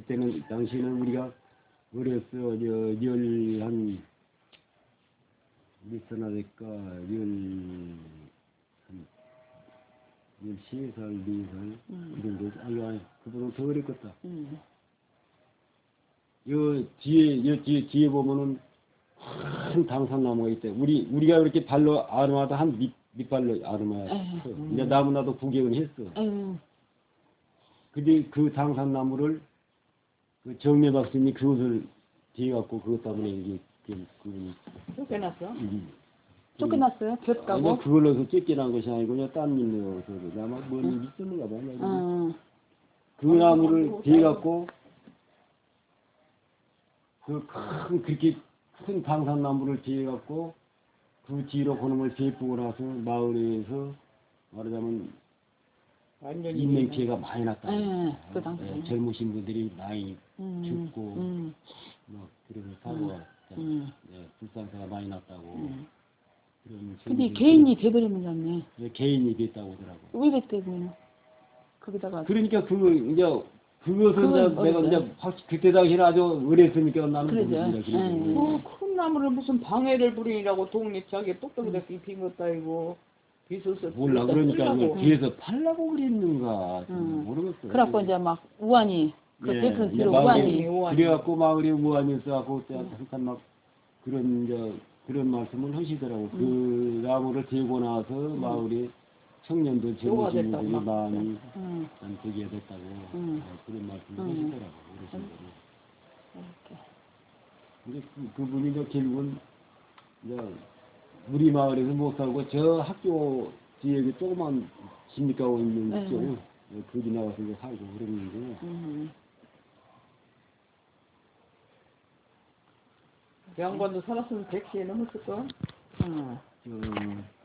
그때는 당시에는 우리가 어렸어 열한 몇 살나 될까 한 13살, 4살 그 정도. 아니 그보다 더 어렸겠다. 요 뒤에 보면은 큰 당산나무가 있대. 우리가 이렇게 발로 아름하다 한 밑발로 아름하다. 이제 나무나도 구경은 했어. 근데 그 당산나무를 그 정매 박사님이 그것을 뒤갖고 그것 때문에 이게 쫓겨났어? 쫓겨났어요? 볕 가고? 아니 그걸로서 쫓겨난 것이 아니고 그냥 딴 일로 아마 뭔 일이 있었는가 봐. 그 나무를 뒤갖고 그렇게 큰 당산나무를 뒤갖고 그 뒤로 그놈을 베푸고 나서 마을에서 말하자면 인명 피해가 많이 났다. 그 당시에. 젊으신 분들이 많이 죽고 막 그래서 사고가 불상사가 많이 났다고. 근데 개인이 돼버리는 거네. 개인이 됐다고 하더라고. 왜 됐대요? 거기다가. 그러니까 이제 그것은 이제 내가 이제 그때 당시에는 아주 어렸으니까 나는 모르겠습니다. 큰 나무를 무슨 방해를 부리라고 독립자기 똑똑이렇게 빈 것도 아니고 비서서 몰라. 그러니까 뒤에서 팔라고 그랬는가 모르겠어. 그래갖고 이제 막 우환이 그 대표 뒤로 우환이 그래갖고 마을에 우환이 있어갖고 잠깐 막 그런 말씀을 하시더라고. 그 나무를 대고 나서 마을에 청년들 젊으신 분들이 많이 되게 됐다고 그런 말씀을 하시더라고. 근데 그분이 이제 결국은 이제 우리 마을에서 못 살고 저 학교 뒤에 그 조그만 집 가고 있는 쪽 거기 나가서 이제 살고 그러는데. 양반도 살았으면 100세에 넘었을까?